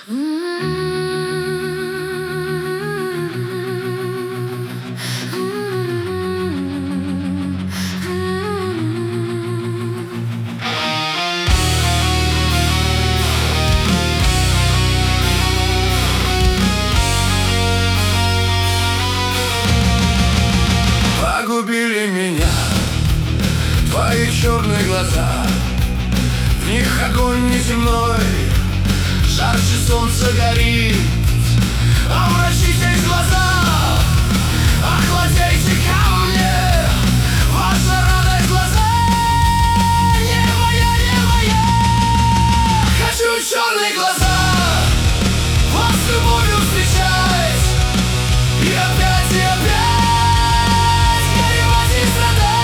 Погубили меня твои черные глаза. В них огонь неземной, жарче солнца горит. Обратитесь глаза, охладейте ко мне. Ваша радость в глазах не моя, не моя. Хочу черные глаза, вас с любовью встречать. И опять, и опять горевать и страдать.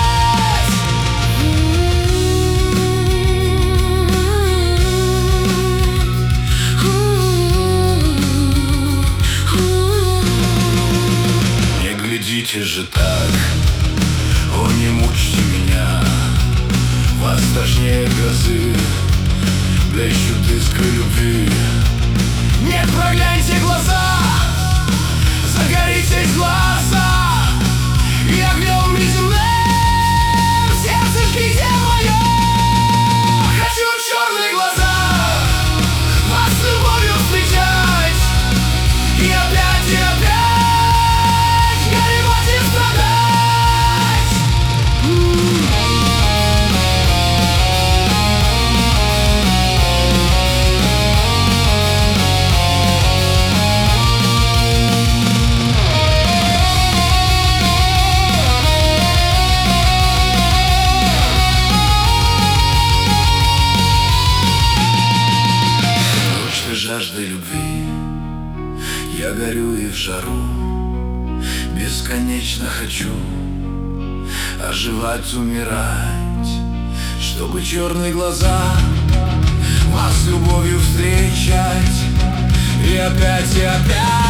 Глядите же так, о, не мучьте меня. Вас страшнее грозы, блещут искры любви. Нет, прогляньте глаза, загоритесь глаза, и огнем неземным сердце жгите мое. Хочу черные глаза, вас с любовью встречать. И опять, и опять жаждой любви. Я горю и в жару, бесконечно хочу оживать, умирать, чтобы черные глаза вас с любовью встречать. И опять, и опять